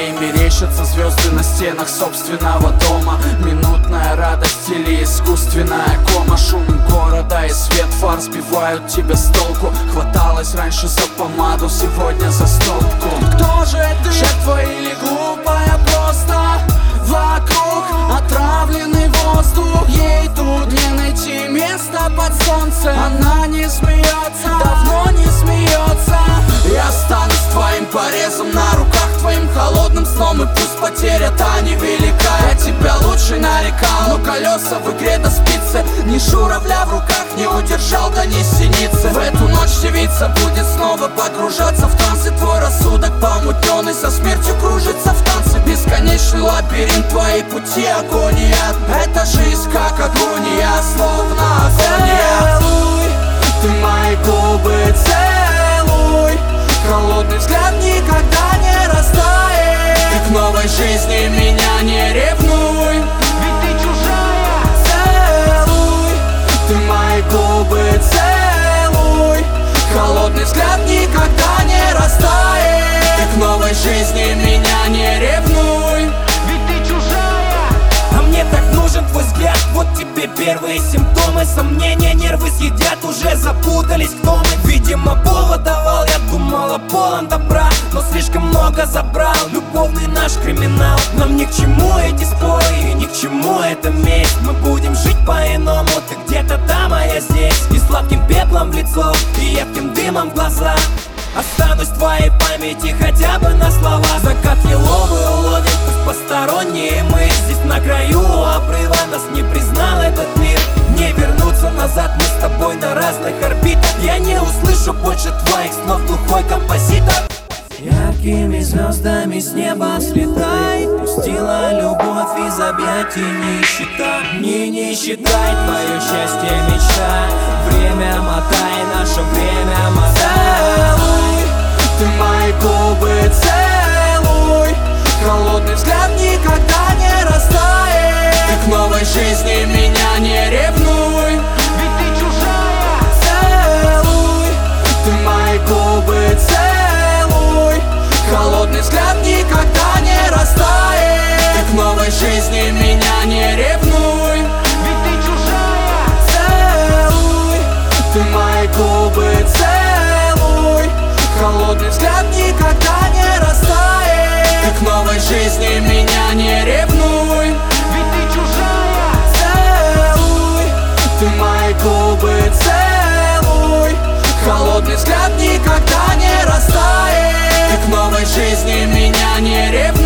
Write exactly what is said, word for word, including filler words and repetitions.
ей мерещатся звезды на стенах собственного дома. Минутная радость или искусственная кома. Шум города и свет фар сбивают тебя с толку. Хваталась раньше за помаду, сегодня за стопку. Кто же ты? Жертва или глупая просто? Вокруг отравленный воздух. Ей тут не найти места под солнцем. Она не смеется, давно не смеется. Я стану с твоим порезом на руках, твоим холодным сном. И пусть потеря та невелика, я тебя лучше нарекал, но колеса в игре до спицы. Ни журавля в руках не удержал, да не синицы. В эту ночь девица будет снова погружаться в транс. И твой рассудок помутненный со смертью кружится в танце. Бесконечный лабиринт, твои пути агония. Это жизнь как агония, словно агония. Целуй, ты мои губы, целуй. Холодный взгляд никогда не растает. Ты к новой жизни меня не ревнуй, ведь ты чужая. Целуй, ты мои губы, целуй. Холодный взгляд никогда не растает. Ты к новой жизни меня не ревнуй, ведь ты чужая. А мне так нужен твой взгляд, вот тебе первые симптомы. Сомнения, нервы съедят, уже запутались, кто мы. Видимо, повод давал, я думала, полон добра, но слишком много забрал. Любовный наш криминал. Нам ни к чему эти споры и ни к чему эта месть. Мы будем жить по-иному, ты где-то там, а я здесь. И сладким пеплом в лицо, и едким дымом в глаза. Останусь в твоей памяти хотя бы на слова. Закат еловый уловим, пусть посторонние мы. Здесь на краю обрыва, нас не признал этот мир. Не вернуться назад, мы с тобой на разных орбитах. Я не услышу больше твоих слов, глухой композитор. Яркими звездами с неба слетай. Пустила любовь из объятий нищета. Не не считай, твое счастье мечта. Время мотай, наше время мотай. Целуй, ты мои губы, целуй. Холодный взгляд никогда не растает. Ты к новой жизни меня не ревнуй, ведь ты чужая. Целуй, ты мои губы, целуй. Холодный взгляд никогда не растает. Ты к новой жизни меня не ревнуй, ведь ты чужая. Целуй, ты мои губы, целуй. Холодный взгляд никогда не растает. Ты к новой жизни меня не ревнуй, ведь ты чужая. Целуй, ты мои губы, целуй. Холодный взгляд никогда не растает. Ты к новой жизни меня не ревнуй.